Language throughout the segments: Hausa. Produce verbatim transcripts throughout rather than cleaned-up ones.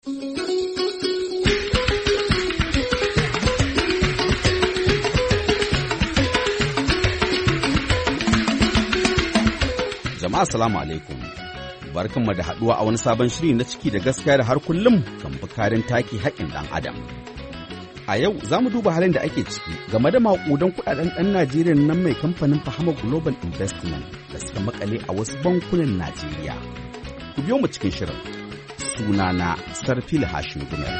Jama'a salamu alaikum. Barkanmu da haɗuwa a wani sabon shiri na ciki da gaskiya da har kullum kan bukarin take haƙƙin ɗan adam. A yau za mu duba halin da ake ciki game da maƙudan kuɗaɗen ɗan Najeriya nan mai kamfanin Fahama Global Investment da suka makale a wasu bankunan Najeriya. Ku biyo mu cikin shirin. Sunana Sarfil Hashim Gumel.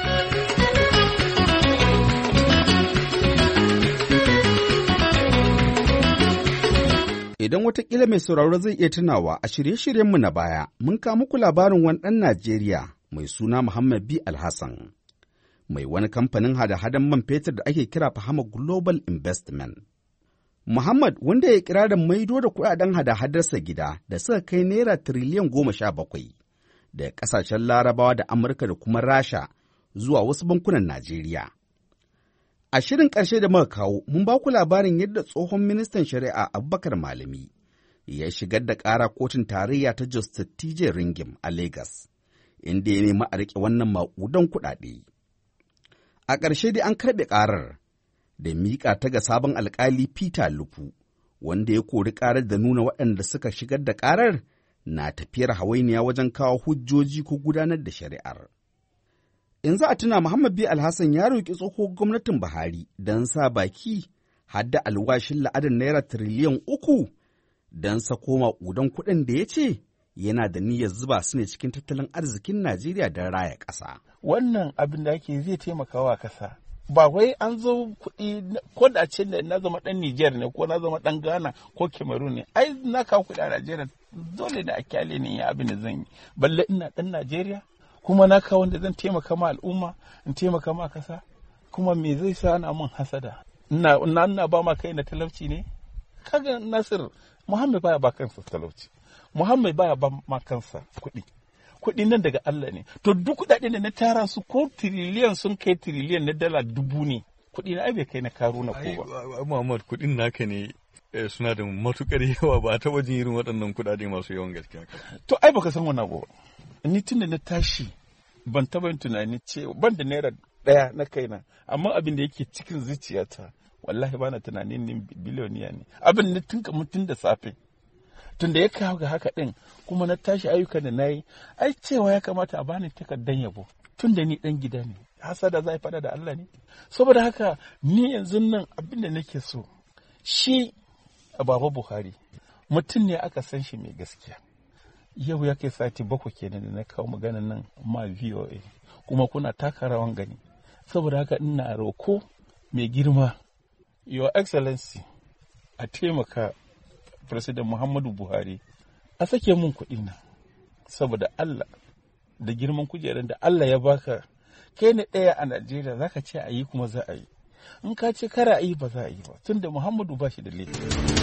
Idan watakila mai sauraro zai iya tunawa a shirye-shiryenmu na baya, mun kawo muku labarin wani ɗan Najeriya mai suna Muhammad B. Alhassan, mai wani kamfanin hada-hadan man fetur da ake kira Fahama Global Investment. Muhammad, wanda ya kira da maido da kuɗaɗen hada-hadarsa gida da suka kai naira tiriliyan goma sha bakwai daga ƙasashen Larabawa da Amurka da kuma Rasha zuwa wasu bankunan Najeriya. A shirin ƙarshe da muka kawo, mun ba ku labarin yadda tsohon ministan shari'a Abubakar Malami ya shigar da ƙara kotun tarayya ta Justice T J Ringim a Legas, inda ya nemi a riƙe wannan maƙudan kuɗaɗe. A ƙarshe dai an karɓe ƙarar da miƙa ta ga sabon alƙali Peter Lupu, wanda ya kori ƙarar da nuna waɗanda suka shigar da ƙarar na tafiyar hawainiya wajen kawo hujjoji ko gudanar da shari'ar. In za a tuna Muhammad B. Alhassan ya roƙi tsohon gwamnatin Buhari don sa baki har da alwashin la'adar naira tiriliyan uku don sako maƙudan kuɗin da ya ce yana da niyyar zuba su ne cikin tattalin arzikin Najeriya don raya ƙasa. Wannan abin da ake zai taimaka wa ƙasa. Ba wai an zo kuɗi ko da ce da na zama ɗan Nijar ne ko na zama ɗan Ghana ko Cameroon ne. Ai na kawo kuɗi a Najeriya dole da a kyale ne ya abin da zan yi. Balle ina ɗan Najeriya. Kuma na kawo wanda zan taimaka ma al'umma in taimaka ma kasa kuma me zai sa ana mun hasada ina ina ba ma kai na talauci ne kaga Nasir Muhammad baya ba kansa talauci Muhammad baya ba ma kansa kuɗi kuɗi nan daga Allah ne to duk kuɗaɗen da na tara su ko tiriliyan sun kai tiriliyan na dala dubu ne kuɗi na bai kai na Karuna ko ba Muhammad kuɗin naka ne suna da matukar yawa ba ta wajen irin waɗannan kuɗaɗe masu yawan gaskiya to ai baka san wannan ba ni tun da na tashi ban taɓa yin tunani ce ban da naira ɗaya na kaina amma abin da yake cikin zuciyata wallahi bana tunanin ni biliyoniya ne abin da tun kamar tun da safe tun da ya kawo ga haka ɗin kuma na tashi ayyukan da na yi ai cewa ya kamata a bani takardar yabo tun da ni ɗan gida ne hasada zai faɗa da Allah ne saboda haka ni yanzu nan abin da nake so shi a Baba Buhari mutum ne aka san shi mai gaskiya yau ya kai sati bakwai kenan da na kawo magana nan ma V O A kuma kuna taka rawan gani saboda haka ina roko mai girma Your Excellency a taimaka President Muhammadu Buhari a sake mun kuɗi na saboda Allah da girman kujerar da Allah ya baka kai ne ɗaya a Najeriya zaka ce a yi kuma za a yi in ka ce kara a yi ba za a yi ba tunda Muhammadu ba shi da laifi.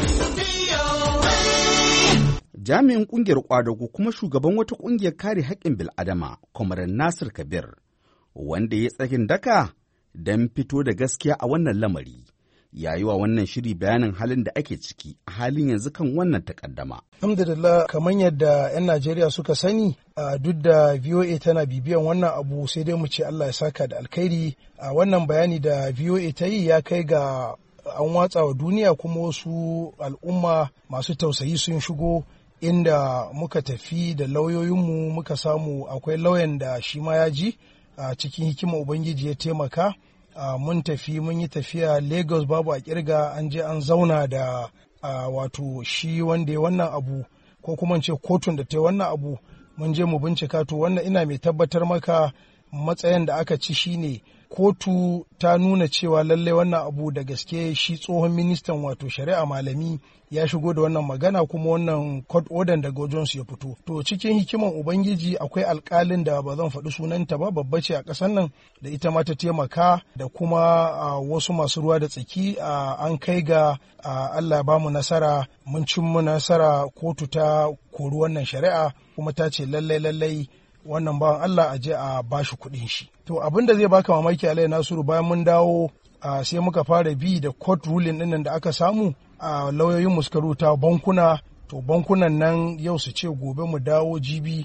Jami'in ƙungiyar ƙwadago kuma shugaban wata ƙungiyar kare haƙƙin bil'adama, Kwamarar Nasir Kabir, wanda ya tsakin daka don fito da gaskiya a wannan lamari, ya yi wa wannan shiri bayanin halin da ake ciki a halin yanzu kan wannan takaddama. Alhamdulillah, kamar yadda 'yan Najeriya suka sani, a duk da V O A tana bibiyan wannan abu sai dai mu ce Allah ya saka da alkhairi. A wannan bayani da V O A ta yi ya kai ga an watsa wa duniya kuma wasu al'umma masu tausayi sun shigo inda muka tafi da lauyoyinmu muka samu akwai lauyan da shi ma ya ji a cikin hikima Ubangiji ya taimaka. Mun tafi mun yi tafiya Lagos babu a kirga an je an zauna da wato shi wanda ya wannan abu ko kuma ce kotun da ta yi wannan abu mun je mu bincika to wannan ina mai tabbatar maka matsayin da aka ci shine kotu ta nuna cewa lallai wannan abu da gaske shi tsohon ministan wato shari'a Malami ya shigo da wannan magana kuma wannan court order daga wajensu ya fito. To cikin hikiman Ubangiji akwai alkalin da ba zan faɗi sunanta ba babba ce a ƙasar nan da ita ma ta taimaka da kuma uh, wasu masu ruwa da tsaki uh, an kai ga uh, Allah ya bamu nasara mun cin mu nasara kotu ta kori wannan shari'a kuma ta ce lallai lallai wannan bawan Allah a je a bashi kuɗin shi. To abin da zai baka mamaki Alai Nasiru bayan mun dawo uh, sai muka fara bi da court ruling ɗin da aka samu a uh, lauyoyin mu suka rubuta bankuna to bankunan nan yau su ce gobe mu dawo jibi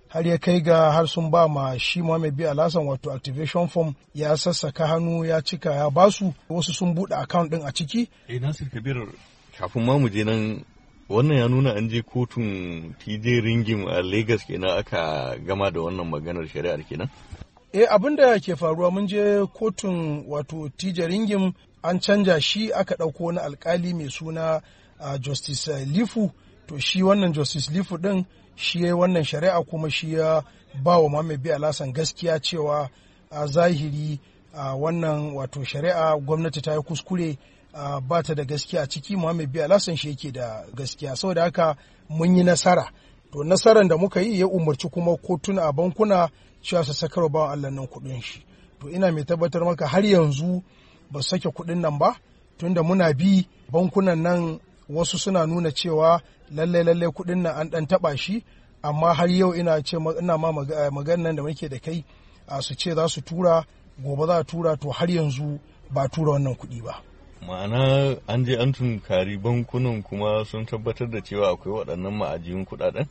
har ya kai ga har sun ba ma shi Muhammad B. Alhassan wato activation form ya sassaka hannu ya cika ya basu, wasu sun buɗe account ɗin a ciki. Eh Nasir Kabir, kafin ma mu je nan, wannan ya nuna an je kotun T J Ringim a Lagos kenan aka gama da wannan maganar shari'ar kenan? Eh abin da ke faruwa mun je kotun wato T J Ringim an canja shi aka ɗauko wani alkali mai suna uh, Justice uh, Lifu. To shi wannan Justice Lifu ɗin shi ya wannan shari'a kuma shi ya ba wa Muhammad B. Alhassan gaskiya cewa a zahiri a wannan wato shari'a gwamnati ta yi kuskure, ba ta da gaskiya ciki. Muhammad B. Alhassan shi yake da gaskiya, saboda haka mun yi nasara. To nasarar da muka yi ya umarci kuma kotuna a bankuna cewa su sakar bawan Allah nan kuɗin shi. To ina mai tabbatar maka har yanzu ba su sake kuɗin nan ba, tunda muna bi bankunan nan wasu suna nuna cewa lallai lallai kuɗin nan an ɗan taɓa shi, amma har yau ina ce ina ma maganar da muke da kai a su ce za su tura gobe za a tura, to har yanzu ba tura wannan kuɗi ba. Ma'ana an je an tunkari bankunan kuma sun tabbatar da cewa akwai waɗannan ma'ajiyun kuɗaɗen,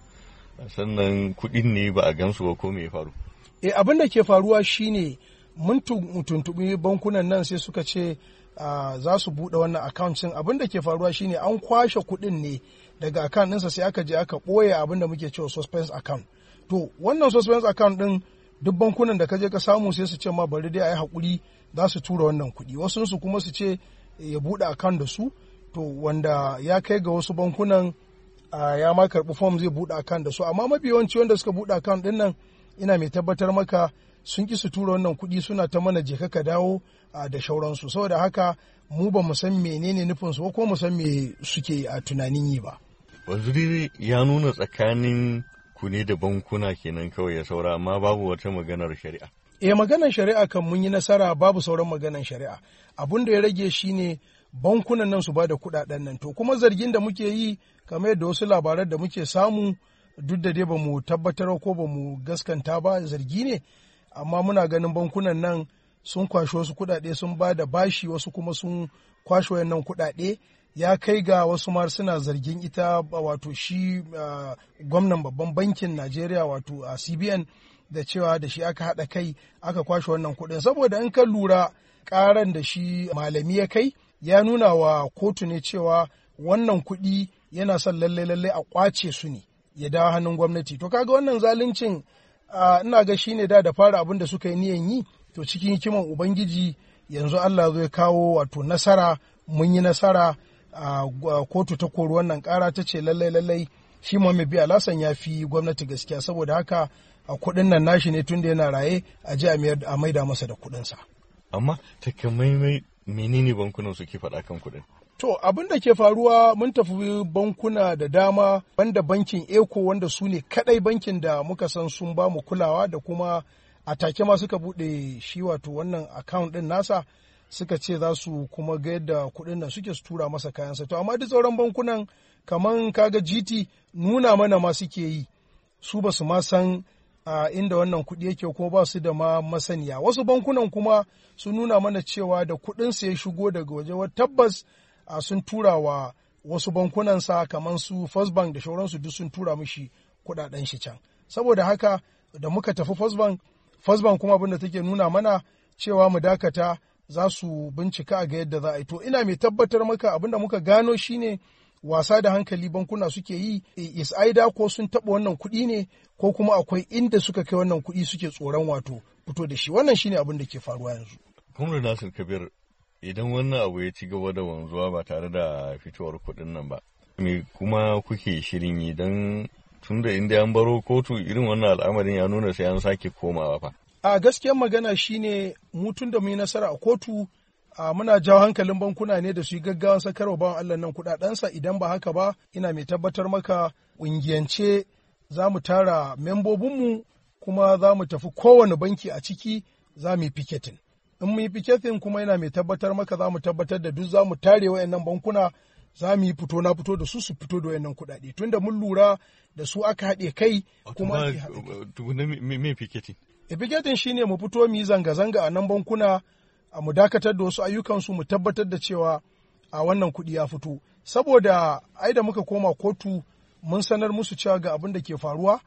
sannan kuɗin ne ba a gansu ba, ko me ya faru? Eh abin da ke faruwa shine mun tuntuɓi bankunan nan sai suka ce Uh, za su buɗe wannan account ɗin. Abin da ke faruwa shine an kwashe kuɗin ne daga account ɗinsa sai aka je aka ɓoye abin da muke cewa suspense account. To wannan suspense account ɗin duk bankunan da ka je ka samu sai su ce ma bari dai a yi haƙuri za su tura wannan kuɗi, wasu su kuma su ce ya buɗe account da su. To wanda ya kai ga wasu bankunan uh, ya ma karɓi form zai buɗe account da su, amma mafi yawanci wanda suka buɗe account ɗin nan ina mai tabbatar maka sun ƙi su tura wannan kuɗi, suna ta mana je ka dawo da shauransu. Saboda haka mu ba mu san menene nufin su ko mu san me suke a tunanin yi ba. Waziri ya nuna tsakanin ku ne da bankuna kenan kawai ya saura, amma babu wata maganar shari'a. Eh maganar shari'a kan mun yi nasara, babu sauran maganar shari'a. Abun da ya rage shine bankunan nan su ba da kuɗaɗen nan. To kuma zargin da muke yi kamar yadda wasu labaran da muke samu, duk da dai ba mu tabbatar ko ba mu gaskanta ba, zargi ne, amma muna ganin bankunan nan sun kwashe wasu kuɗaɗe sun ba da bashi, wasu kuma sun kwashe wayannan kuɗaɗe, ya kai ga wasu ma suna zargin ita wato shi uh, gwamnan babban bankin Najeriya wato a uh, C B N da cewa da shi aka haɗa kai aka kwashe wannan kuɗin. Saboda in ka lura ƙaran da shi malami ya kai ya nuna wa kotu ne cewa wannan kuɗi yana son lalle lalle a ƙwace su ne ya dawo hannun gwamnati. To kaga wannan zaluncin uh, ina ga shine da da fara abin da suka yi niyan yi. To cikin hikiman Ubangiji yanzu Allah zai kawo wato nasara, mun yi nasara a kotu ta kori wannan kara ta ce lallai lallai shi Muhammad B. Alhassan ya fi gwamnati gaskiya, saboda haka a kuɗin nan nashi ne tun da yana raye a je a maida masa da kuɗinsa. Amma takamaimai menene bankunan suke faɗa kan kuɗin? To abin da ke faruwa mun tafi bankuna da dama, banda bankin Eco wanda su ne kaɗai bankin da muka san sun ba mu kulawa, da kuma a take ma suka buɗe shi wato wannan account ɗin nasa, suka ce za su kuma ga yadda kuɗin nan suke su tura masa kayansa. To amma duk sauran bankunan kaman kaga G T nuna mana ma suke yi, su ba su ma san a inda wannan kuɗi yake ko ba su da ma masaniya. Wasu bankunan kuma sun nuna mana cewa da kuɗin sa ya shigo daga waje, tabbas a sun tura wa wasu bankunan sa kaman su First Bank da shauransu duk sun tura mishi kuɗaɗen shi can. Saboda haka da muka tafi First Bank, First Bank kuma abin da take nuna mana cewa mu dakata, za su bincika a ga yadda za a yi. To ina mai tabbatar maka abin da muka gano shine wasa da hankali bankuna suke yi, is aida ko sun taɓa wannan kuɗi ne ko kuma akwai inda suka kai wannan kuɗi suke tsoron wato fito da shi. Wannan shine abin da ke faruwa yanzu. Comrade Nasir Kabir, idan wannan abu ya ci gaba da wanzuwa ba tare da fitowar kuɗin nan ba, me kuma kuke shirin yi don tunda inda an baro kotu irin wannan al'amarin ya nuna sai an sake komawa fa? A gaskiyar magana shine mutun da mu yi nasara a kotu, a muna jawo hankalin bankuna ne da su yi gaggawan sakarwa bawan Allah nan kuɗaɗensa, idan ba haka ba ina mai tabbatar maka ƙungiyance za mu tara membobinmu kuma za mu tafi kowane banki a ciki za mu yi piketin. In mu yi piketin kuma ina mai tabbatar maka za mu tabbatar da duk za mu tare wayannan bankuna, za mu yi fito na fito da su su fito da wayannan kuɗaɗe, tunda mun lura da su aka haɗe kai kuma ake haɗe. Me piketin? E piketin shine mu fito mu yi zanga-zanga a nan bankuna, a mu dakatar da wasu ayyukansu, mu tabbatar da cewa a wannan kuɗi ya fito. Saboda ai da muka koma kotu mun sanar musu cewa ga abin da ke faruwa,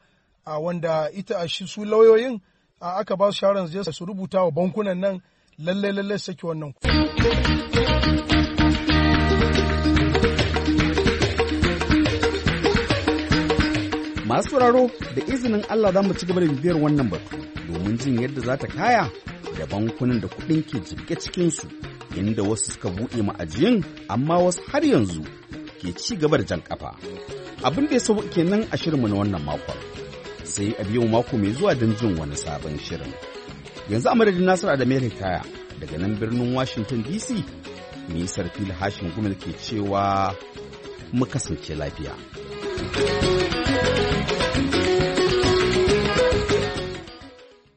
a wanda ita a shi su lauyoyin a aka ba su shawaran je su rubuta wa bankunan nan lalle lalle saki wannan. Masu sauraro da izinin Allah za mu ci gaba da bibiyar wannan batu domin jin yadda za ta kaya da bankunan da kuɗin ke jibge cikinsu, inda wasu suka buɗe ma'ajiyin amma wasu har yanzu ke ci gaba da jan ƙafa. Abin da ya sau kenan a shirinmu na wannan makon, sai a biyo mako mai zuwa don jin wani sabon shirin. Yanzu a madadin Nasiru Adamu Kaya daga nan birnin Washington D C, Nisar Fili Hashin Gumel ke cewa mu kasance lafiya.